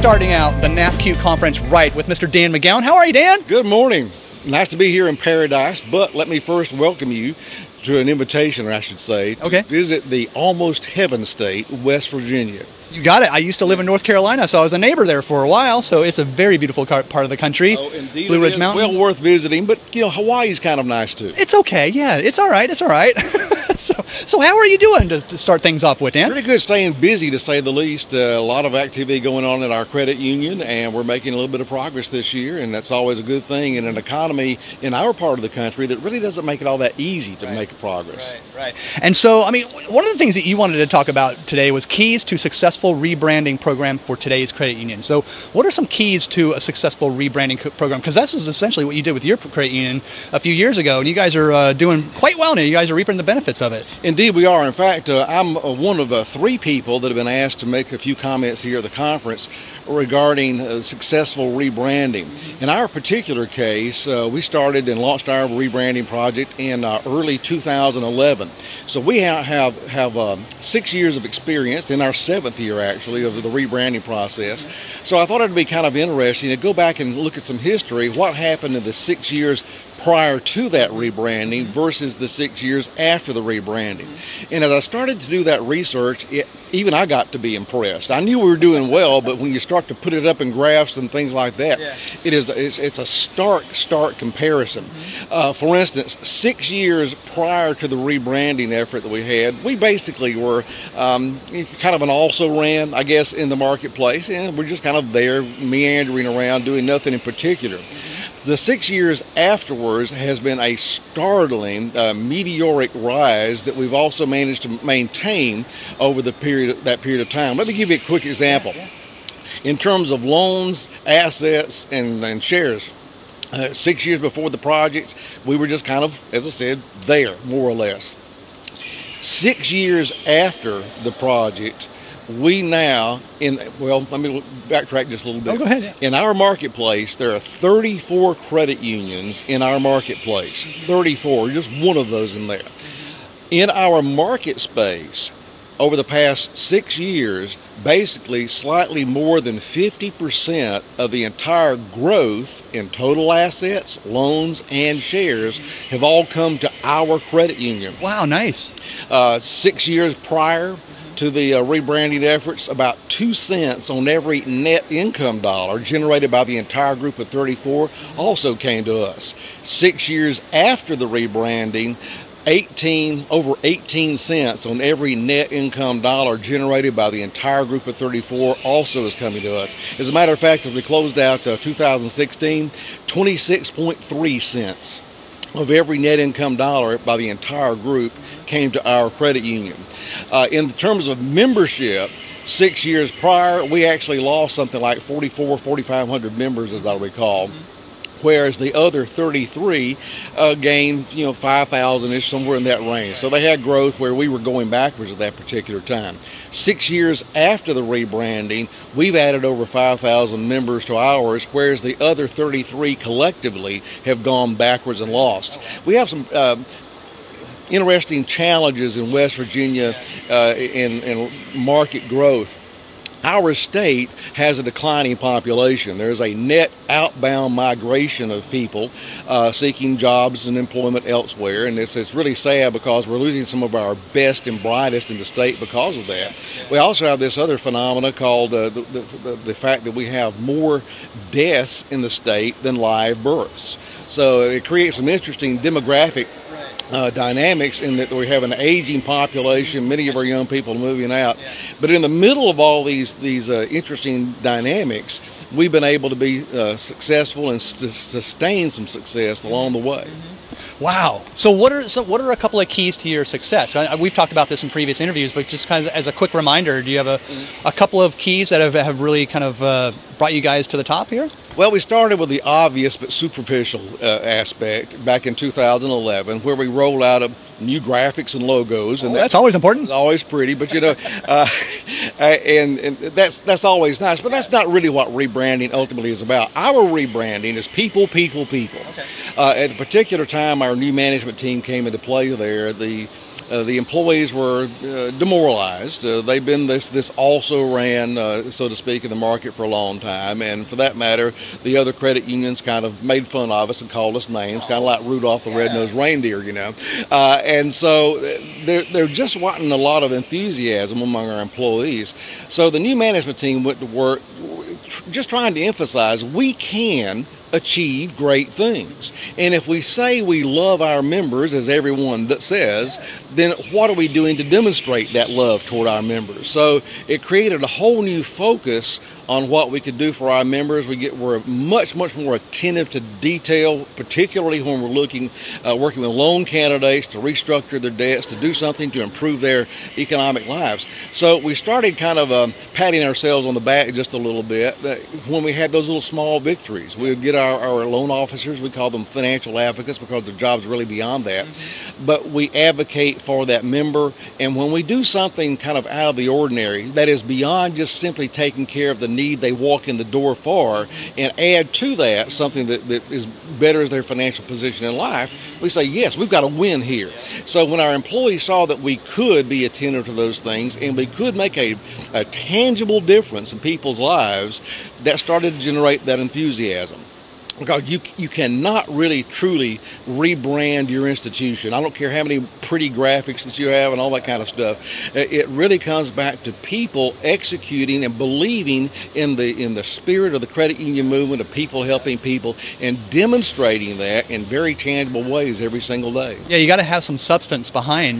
starting out the NAFCU conference right with Mr. Dan McGowan. How are you, Dan? Good morning. Nice to be here in Paradise, but let me first welcome you to an invitation, or I should say, to visit the almost heaven state, West Virginia. You got it. I used to live in North Carolina, so I was a neighbor there for a while, so it's a very beautiful part of the country. Oh, indeed. Blue Ridge Mountains. Well worth visiting, but, you know, Hawaii's kind of nice, too. It's okay. Yeah, it's all right. It's all right. So how are you doing to start things off with, Dan? Pretty good, staying busy, to say the least. A lot of activity going on at our credit union, and we're making a little bit of progress this year, and that's always a good thing in an economy in our part of the country that really doesn't make it all that easy to make progress. Right. And so, I mean, one of the things that you wanted to talk about today was keys to successful rebranding program for today's credit union. So what are some keys to a successful rebranding program? Because this is essentially what you did with your credit union a few years ago, and you guys are doing quite well now. You guys are reaping the benefits of it. Indeed, we are. In fact, I'm one of 3 people that have been asked to make a few comments here at the conference regarding successful rebranding. In our particular case, we started and launched our rebranding project in early 2011. So we have 6 years of experience, in our 7th year actually, of the rebranding process. So I thought it'd be kind of interesting to go back and look at some history, what happened in the 6 years prior to that rebranding versus the 6 years after the rebranding. And as I started to do that research, even I got to be impressed. I knew we were doing well, but when you start to put it up in graphs and things like that, it's a stark comparison. For instance, 6 years prior to the rebranding effort that we had, we basically were kind of an also-ran, I guess, in the marketplace, and we're just kind of there meandering around doing nothing in particular. The 6 years afterwards has been a startling, meteoric rise that we've also managed to maintain over that period of time. Let me give you a quick example. In terms of loans, assets, and shares, 6 years before the project, we were just kind of, as I said, there, more or less. 6 years after the project, we now, let me backtrack just a little bit. Oh, go ahead. Yeah. In our marketplace, there are 34 credit unions in our marketplace. 34, just one of those in there. In our market space, over the past 6 years, basically slightly more than 50% of the entire growth in total assets, loans, and shares have all come to our credit union. Wow, nice. 6 years prior to the rebranding efforts, about 2 cents on every net income dollar generated by the entire group of 34 also came to us. 6 years after the rebranding, over 18 cents on every net income dollar generated by the entire group of 34 also is coming to us. As a matter of fact, as we closed out 2016, 26.3 cents of every net income dollar by the entire group came to our credit union. In terms of membership, 6 years prior, we actually lost something like 4,500 members, as I recall. Whereas the other 33 gained, 5,000-ish, somewhere in that range. So they had growth where we were going backwards at that particular time. 6 years after the rebranding, we've added over 5,000 members to ours, whereas the other 33 collectively have gone backwards and lost. We have some interesting challenges in West Virginia in market growth. Our state has a declining population. There's a net outbound migration of people seeking jobs and employment elsewhere, and it's really sad because we're losing some of our best and brightest in the state because of that. We also have this other phenomena called the fact that we have more deaths in the state than live births. So it creates some interesting demographic dynamics in that we have an aging population, many of our young people moving out. But in the middle of all these interesting dynamics, we've been able to be successful and sustain some success along the way. Wow. So what are a couple of keys to your success? We've talked about this in previous interviews, but just kind of as a quick reminder, do you have a couple of keys that have really kind of brought you guys to the top here? Well, we started with the obvious but superficial aspect back in 2011, where we rolled out new graphics and logos, and that's always important. Always pretty, but and that's always nice. But that's not really what rebranding ultimately is about. Our rebranding is people. Okay. At a particular time, our new management team came into play there. The The employees were demoralized. They've been this also ran, so to speak, in the market for a long time, and for that matter, the other credit unions kind of made fun of us and called us names, kind of like Rudolph the Red-Nosed Reindeer, you know. And so there just wasn't a lot of enthusiasm among our employees. So the new management team went to work just trying to emphasize we can achieve great things. And if we say we love our members, as everyone that says, then what are we doing to demonstrate that love toward our members? So it created a whole new focus on what we could do for our members. We're much more attentive to detail, particularly when we're working with loan candidates to restructure their debts, to do something to improve their economic lives. So we started kind of patting ourselves on the back just a little bit when we had those little small victories. We would get our loan officers, we call them financial advocates because their job's really beyond that. But we advocate for that member, and when we do something kind of out of the ordinary that is beyond just simply taking care of the need they walk in the door for, and add to that something that is betters their financial position in life, we say, yes, we've got a win here. So when our employees saw that we could be attentive to those things and we could make a tangible difference in people's lives, that started to generate that enthusiasm. Because you cannot really truly rebrand your institution. I don't care how many pretty graphics that you have and all that kind of stuff. It really comes back to people executing and believing in the spirit of the credit union movement, of people helping people, and demonstrating that in very tangible ways every single day. Yeah, you got to have some substance behind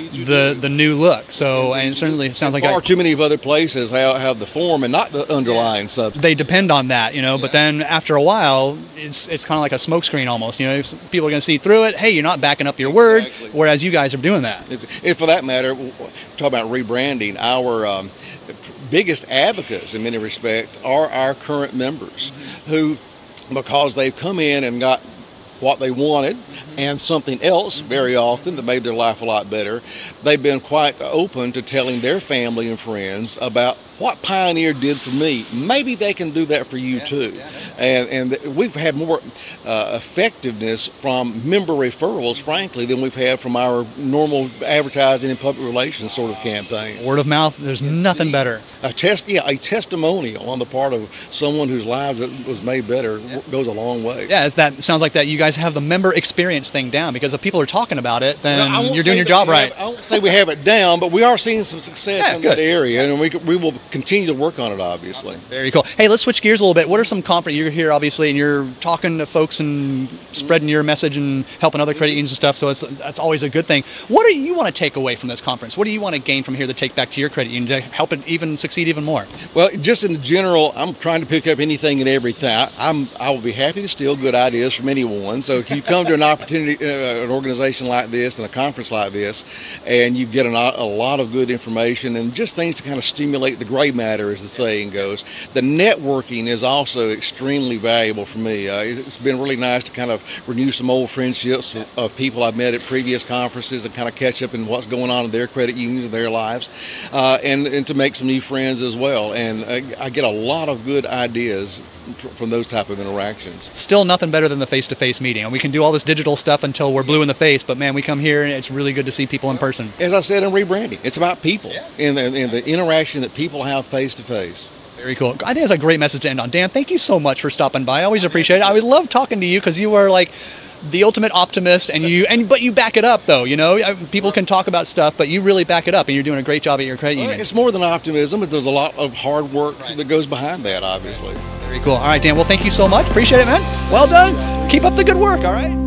the new look. So, and certainly it sounds like far too many of other places have the form and not the underlying substance. They depend on that, you know. Yeah. But then after a while, it's kind of like a smokescreen almost. You know, people are going to see through it. Hey, you're not backing up your word, whereas you guys are doing that. And for that matter, talk about rebranding. Our biggest advocates in many respects are our current members, who, because they've come in and got what they wanted and something else very often that made their life a lot better, they've been quite open to telling their family and friends about what Pioneer did for me. Maybe they can do that for you too. And we've had more effectiveness from member referrals, frankly, than we've had from our normal advertising and public relations sort of campaign. Word of mouth, there's nothing better. A testimonial on the part of someone whose lives was made better goes a long way. Yeah, that sounds like that you guys have the member experience thing down, because if people are talking about it, then you're doing your job right. I won't say we have it down, but we are seeing some success in that area, and we will continue to work on it, obviously. Very cool. Hey, let's switch gears a little bit. What are some you're here, obviously, and you're talking to folks and spreading your message and helping other credit unions and stuff, so that's always a good thing. What do you want to take away from this conference? What do you want to gain from here to take back to your credit union to help it even succeed even more? Well, just in the general, I'm trying to pick up anything and everything. I will be happy to steal good ideas from anyone. So if you come to an opportunity, an organization like this and a conference like this, and you get a lot of good information and just things to kind of stimulate the gray matter, as the saying goes, the networking is also extremely valuable for me. It's been really nice to kind of renew some old friendships of people I've met at previous conferences and kind of catch up in what's going on in their credit unions and their lives, and to make some new friends as well. And I get a lot of good ideas from those type of interactions. Still nothing better than the face-to-face meeting. And we can do all this digital stuff until we're blue in the face, but man, we come here and it's really good to see people in person. As I said in rebranding, it's about people and the interaction that people have face-to-face. Very cool. I think that's a great message to end on. Dan, thank you so much for stopping by. I always appreciate it. I would love talking to you because you are like the ultimate optimist, but you back it up though. You know, people can talk about stuff, but you really back it up, and you're doing a great job at your credit union. It's more than optimism, but there's a lot of hard work that goes behind that, obviously. Very cool. All right, Dan. Well, thank you so much. Appreciate it, man. Well done. Keep up the good work. All right.